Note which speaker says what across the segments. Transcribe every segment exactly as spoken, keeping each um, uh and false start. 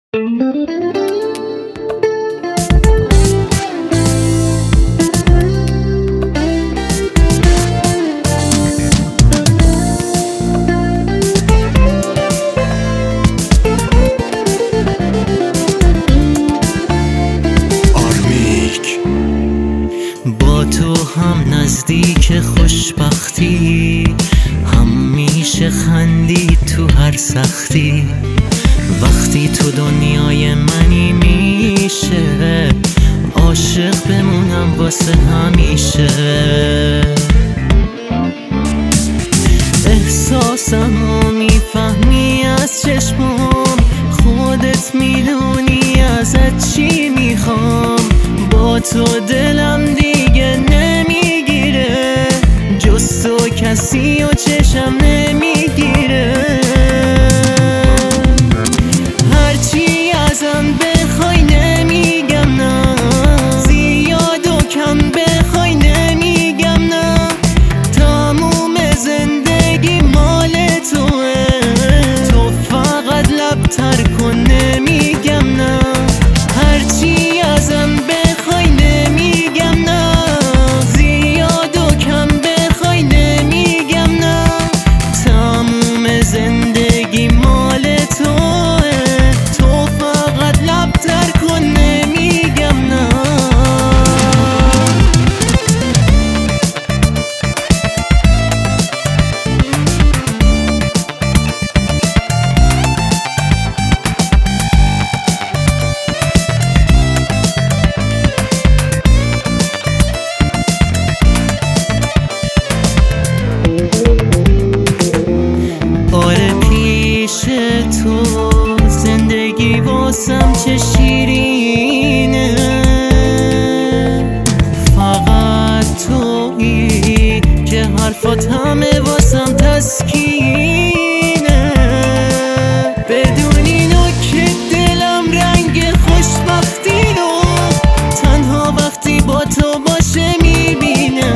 Speaker 1: با تو هم نزدیک خوشبختی، همیشه خندی تو هر سختی. وقتی تو دنیای منی میشه، عاشق بمونم واسه همیشه. احساسمو میفهمی از چشمام، خودت میدونی ازت چی میخوام. با تو دلم دیگه نمیگیره، جز تو کسی و چشم نمیگیره. هرچی ازم بخوای نمیگم نه، زیاد و کم بخوای نمیگم نه. تموم زندگی مال توه، تو فقط لب تر کن نمیگم نه. هرچی ازم بخوای نمیگم نه، زیاد و کم بخوای نمیگم نه. تموم زندگی مال توه، تو فقط لب تر کن نمیگم نه. تو زندگی واسم چه شیرینه، فقط تویی که حرفات همه واسم تسکینه. بدونی نوک دلم رنگ خوشبختی رو، تنها وقتی با تو باشه میبینه.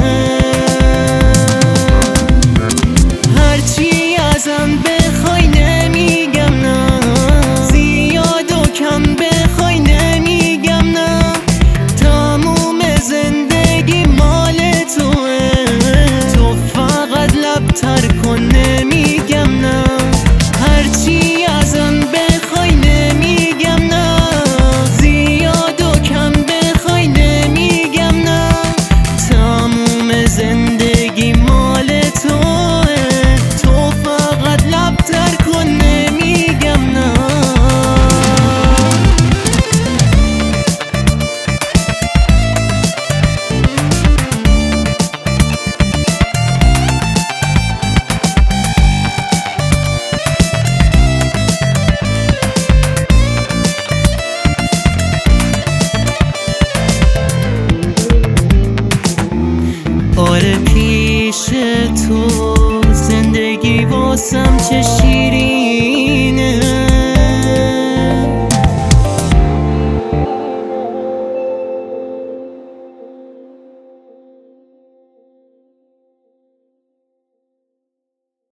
Speaker 1: هرچی ازم بخوای نمیگم نه، زیاد و کم بخوای نمیگم نه. تموم زندگی مال توه، تو فقط لب تر کن نمیگم نه. هرچی ازم بخوای نمیگم نه، زیاد و کم بخوای نمیگم نه. تموم زندگی مال توه، تو فقط لب تر کن نمیگم نه. آره پیش تو زندگی واسم چه شیرین